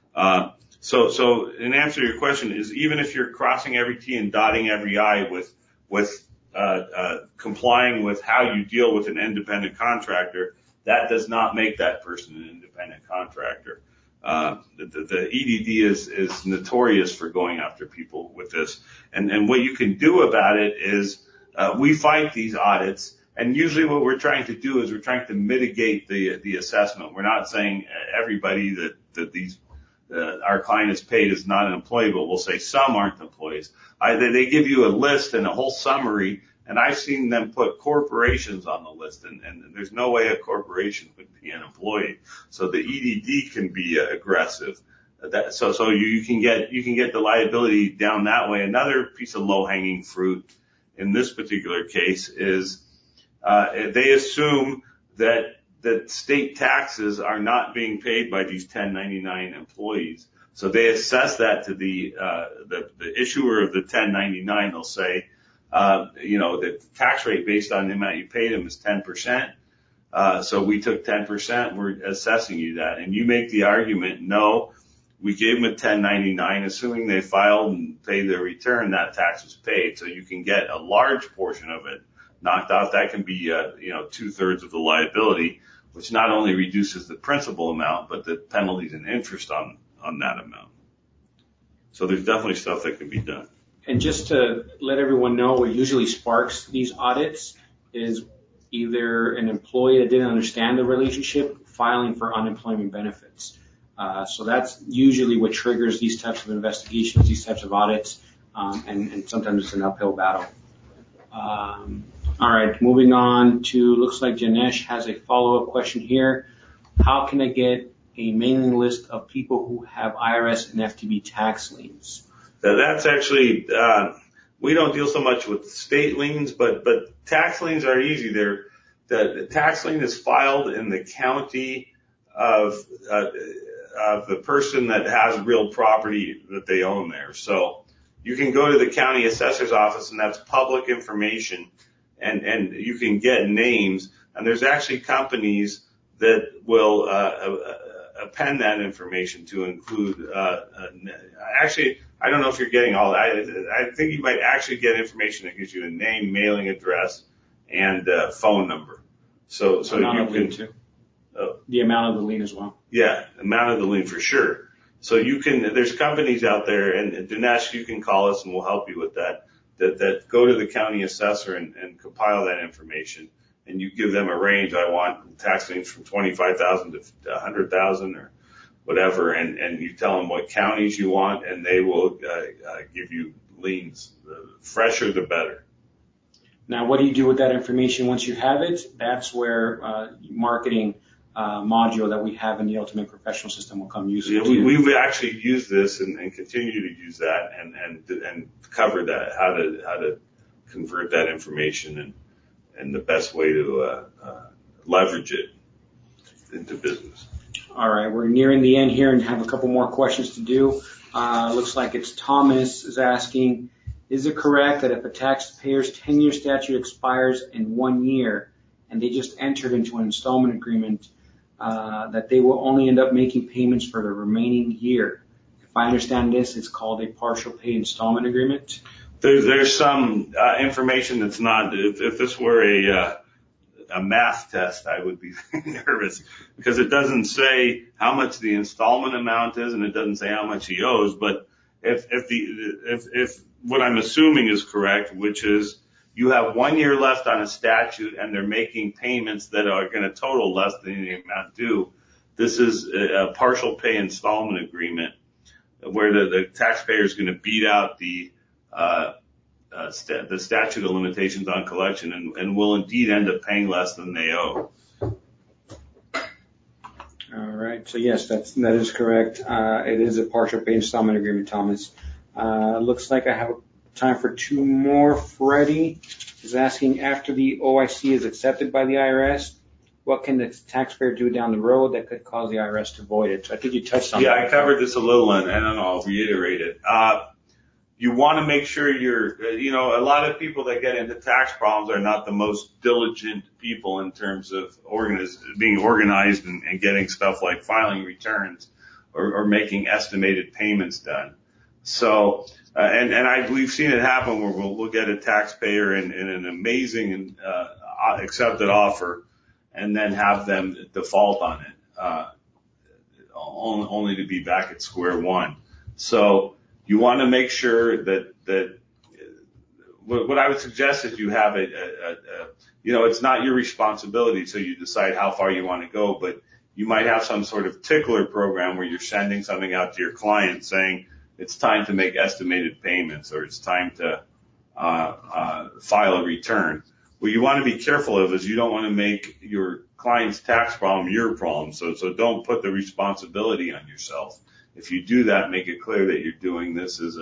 So in answer to your question is even if you're crossing every T and dotting every I with complying with how you deal with an independent contractor, that does not make that person an independent contractor. The EDD is notorious for going after people with this. And what you can do about it is, we fight these audits, and usually what we're trying to do is we're trying to mitigate the assessment. We're not saying everybody that our client is paid is not an employee, but we'll say some aren't employees. They give you a list and a whole summary, and I've seen them put corporations on the list, and there's no way a corporation would be an employee. So the EDD can be aggressive. So you can get the liability down that way. Another piece of low-hanging fruit in this particular case is they assume that state taxes are not being paid by these 1099 employees. So they assess that to the issuer of the 1099. They'll say, the tax rate based on the amount you paid them is 10%. So we took 10%. We're assessing you that. And you make the argument, no, we gave them a 1099, assuming they filed and paid their return, that tax was paid. So you can get a large portion of it knocked off. That can be, 2/3 of the liability, which not only reduces the principal amount, but the penalties and interest on that amount. So there's definitely stuff that can be done. And just to let everyone know, what usually sparks these audits is either an employee that didn't understand the relationship filing for unemployment benefits. So that's usually what triggers these types of investigations, these types of audits, and sometimes it's an uphill battle. All right, moving on to, looks like Janesh has a follow-up question here. How can I get a mailing list of people who have IRS and FTB tax liens? That's actually, we don't deal so much with state liens, but tax liens are easy. The tax lien is filed in the county of the person that has real property that they own there. So you can go to the county assessor's office, and that's public information, and you can get names. And there's actually companies that will append that information to include. Actually, I don't know if you're getting all that. I think you might actually get information that gives you a name, mailing address, and phone number. So you can too. The amount of the lien as well. Yeah, amount of the lien for sure. So there's companies out there, and Dinesh, you can call us and we'll help you with that go to the county assessor and compile that information, and you give them a range. I want tax liens from $25,000 to $100,000 or whatever, and you tell them what counties you want, and they will give you liens. The fresher, the better. Now, what do you do with that information once you have it? That's where marketing module that we have in the Ultimate Professional System will come useful. Yeah, we've actually used this and continue to use that and cover that, how to convert that information and the best way to leverage it into business. All right, we're nearing the end here and have a couple more questions to do. Looks like it's Thomas is asking, is it correct that if a taxpayer's 10-year statute expires in 1 year and they just entered into an installment agreement, that they will only end up making payments for the remaining year? If I understand this, it's called a partial pay installment agreement. There's some information that's not. If this were a math test, I would be nervous because it doesn't say how much the installment amount is, and it doesn't say how much he owes. But if what I'm assuming is correct, which is you have 1 year left on a statute and they're making payments that are going to total less than the amount due, this is a partial pay installment agreement where the taxpayer is going to beat out the statute of limitations on collection and will indeed end up paying less than they owe. All right. So yes, that is correct. It is a partial pay installment agreement, Thomas. Looks like I have time for two more. Freddie is asking, after the OIC is accepted by the IRS, what can the taxpayer do down the road that could cause the IRS to void it? So I think you touched on that. Yeah, I covered this a little, and I'll reiterate it. you want to make sure a lot of people that get into tax problems are not the most diligent people in terms of being organized and getting stuff like filing returns or making estimated payments done. So, we've seen it happen where we'll get a taxpayer in an amazing accepted offer and then have them default on it, only to be back at square one. So you want to make sure that what I would suggest is you have it's not your responsibility, so you decide how far you want to go, but you might have some sort of tickler program where you're sending something out to your client saying it's time to make estimated payments or it's time to file a return. What you want to be careful of is you don't want to make your client's tax problem your problem. So don't put the responsibility on yourself. If you do that, make it clear that you're doing this as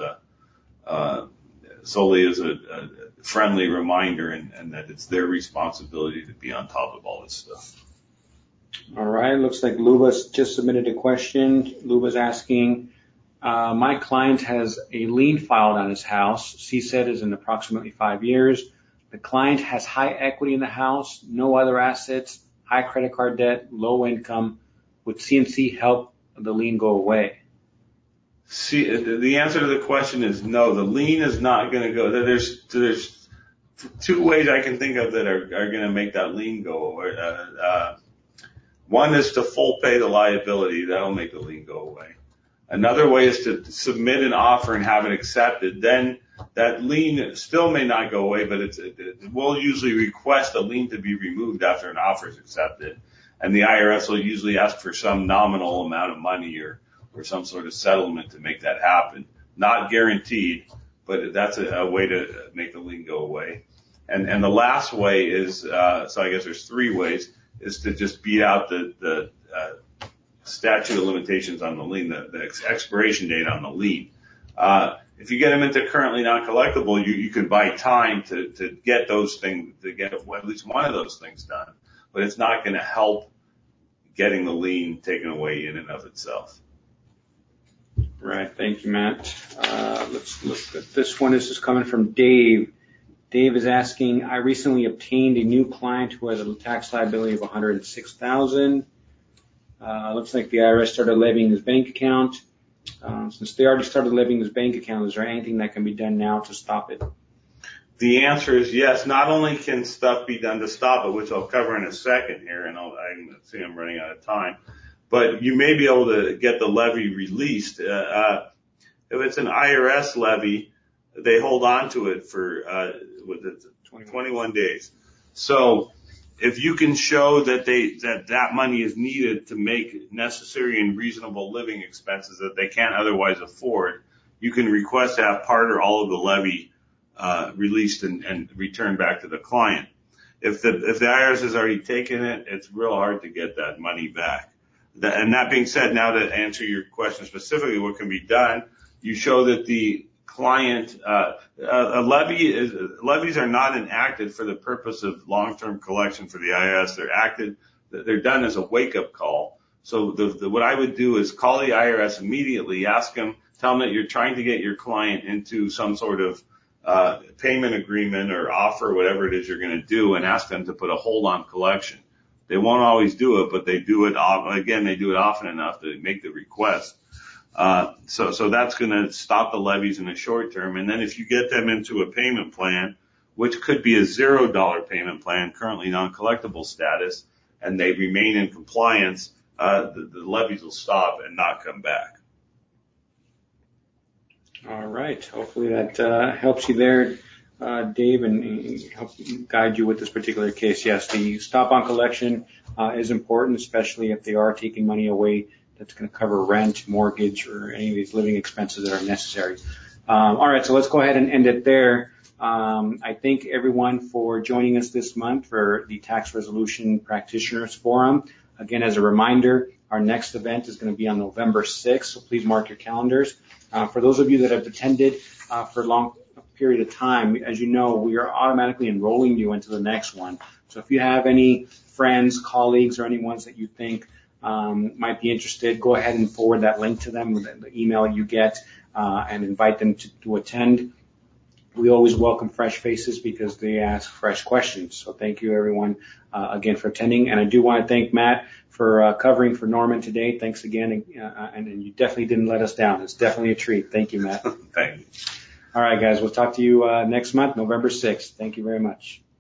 solely as a friendly reminder and that it's their responsibility to be on top of all this stuff. All right. Looks like Luba's just submitted a question. Luba's asking, my client has a lien filed on his house. CSED is in approximately 5 years. The client has high equity in the house, no other assets, high credit card debt, low income. Would CNC help the lien go away? See, the answer to the question is no. The lien is not going to go. There's two ways I can think of that are going to make that lien go away. One is to full pay the liability. That'll make the lien go away. Another way is to submit an offer and have it accepted. Then that lien still may not go away, but we'll usually request a lien to be removed after an offer is accepted. And the IRS will usually ask for some nominal amount of money or some sort of settlement to make that happen. Not guaranteed, but that's a way to make the lien go away. And the last way is, so I guess there's three ways, is to just beat out the statute of limitations on the lien, the expiration date on the lien. If you get them into currently non-collectible, you can buy time to get those things, to get at least one of those things done. But it's not going to help getting the lien taken away in and of itself. Right. Thank you, Matt. Let's look at this one. This is coming from Dave. Dave is asking, I recently obtained a new client who has a tax liability of $106,000. Looks like the IRS started levying his bank account. Since they already started levying his bank account, is there anything that can be done now to stop it? The answer is yes. Not only can stuff be done to stop it, which I'll cover in a second here, and I see I'm running out of time, but you may be able to get the levy released. If it's an IRS levy, they hold on to it for 21 days. So if you can show that that money is needed to make necessary and reasonable living expenses that they can't otherwise afford, you can request to have part or all of the levy released and returned back to the client. If the IRS has already taken it, it's real hard to get that money back. And that being said, now to answer your question specifically, what can be done? You show that the client, levies are not enacted for the purpose of long-term collection for the IRS. They're done as a wake-up call. So what I would do is call the IRS immediately, tell them that you're trying to get your client into some sort of payment agreement or offer, whatever it is you're going to do, and ask them to put a hold on collection. They won't always do it, but they do it often enough to make the request. So that's going to stop the levies in the short term. And then if you get them into a payment plan, which could be a $0 payment plan, currently non-collectible status, and they remain in compliance, the levies will stop and not come back. All right. Hopefully that helps you there, Dave, and help guide you with this particular case. Yes, the stop on collection is important, especially if they are taking money away that's going to cover rent, mortgage, or any of these living expenses that are necessary. All right, so let's go ahead and end it there. I thank everyone for joining us this month for the Tax Resolution Practitioners Forum. Again, as a reminder, our next event is going to be on November 6th, so please mark your calendars. For those of you that have attended for a long period of time, as you know, we are automatically enrolling you into the next one. So if you have any friends, colleagues, or any ones that you think might be interested, go ahead and forward that link to them, the email you get, and invite them to attend. We always welcome fresh faces because they ask fresh questions. So thank you, everyone, again, for attending. And I do want to thank Matt for covering for Norman today. Thanks again. And you definitely didn't let us down. It's definitely a treat. Thank you, Matt. Thank you. All right, guys. We'll talk to you next month, November 6th. Thank you very much.